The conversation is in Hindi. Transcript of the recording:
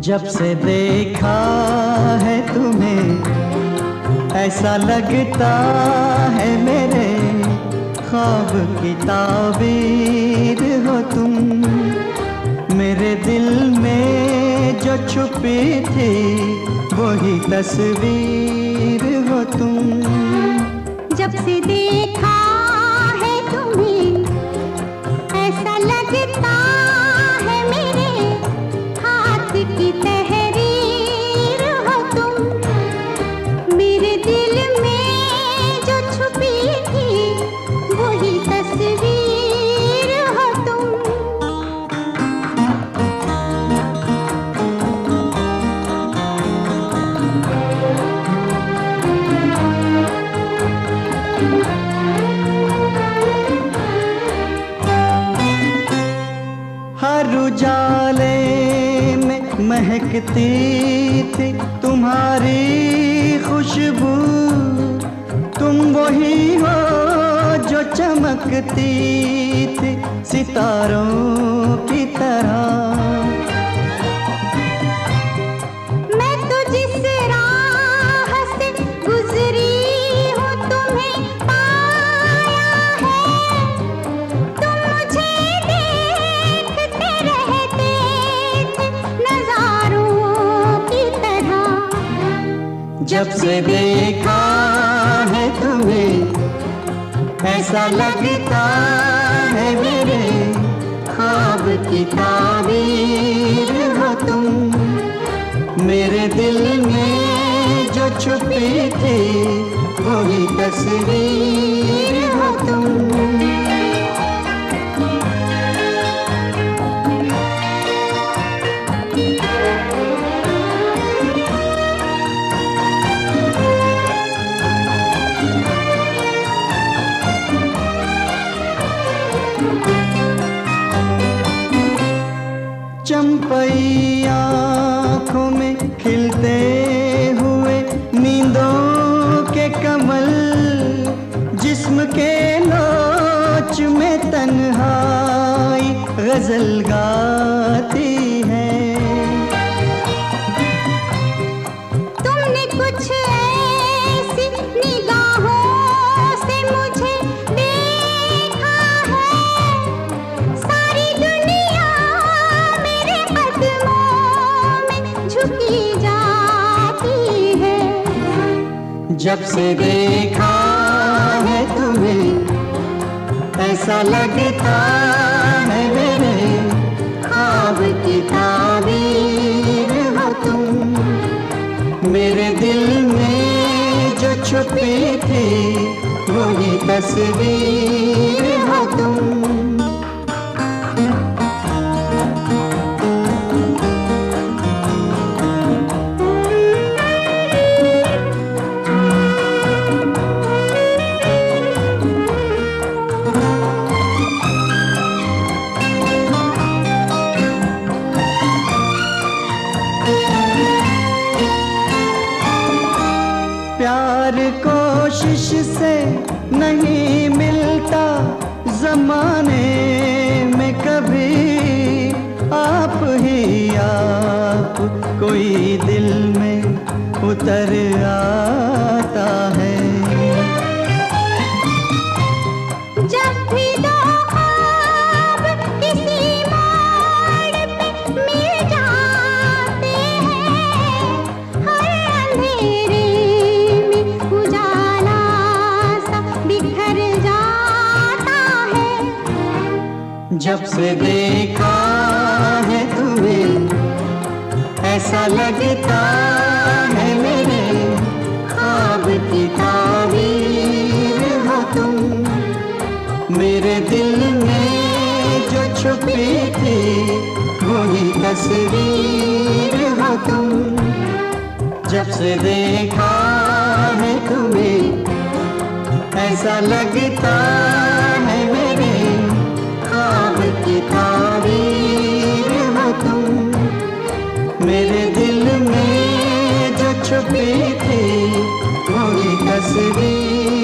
जब से देखा है तुम्हें ऐसा लगता है मेरे ख्वाब की ताबीर हो तुम। मेरे दिल में जो छुपी थी वही तस्वीर हो तुम। जब से देखा है तुम्हें ऐसा लगता है मेरे हाथ की तहरीर हो तुम। मेरे दिल में जो छुपी थी वही तस्वीर हो तुम। हर उजाले में महकती थी तुम्हारी खुशबू। तुम वही हो जो चमकती थी सितारों की तरह। मैं तो जिस राह से गुजरी हूँ तुम्हें पाया है। तुम मुझे देखते रहते थे नजारों की तरह। जब से देखा है तुम्हें ऐसा लगता है मेरे ख्वाब की ताबीर हो तुम। मेरे दिल में जो छुपी थी वही तस्वीर हो तुम। चंपई आँखों में खिलते हुए नींदों के कमल। जिस्म के लोच में तन्हाई गजल गाती है। तुमने कुछ ऐसी निगाहों से मुझे देखा है। सारी दुनिया मेरे कदमों में झुकी जाती है। जब से देखा है तुम्हें ऐसा लगता है मेरे ख्वाब की ताबीर हो तुम। मेरे दिल में जो छुपी थी वही तस्वीर हो तुम। प्यार कोशिश से नहीं मिलता ज़माने में कभी। आप ही आप कोई दिल में उतर आता है। जब भी दो ख्वाब किसी मोड़ पे मिल जाते हैं। हर अंधेरे में उजाला सा बिखर जाता है। जब से देखा है तुम्हें ऐसा लगता है मेरे ख्वाब की ताबीर हो तुम। मेरे दिल में जो छुपी थी वही तस्वीर हो तुम। जब से देखा है तुम्हें ऐसा लगता है मेरे ख्वाब की ताबीर हो तुम। मेरे दिल में जो छुपी थी वही तस्वीर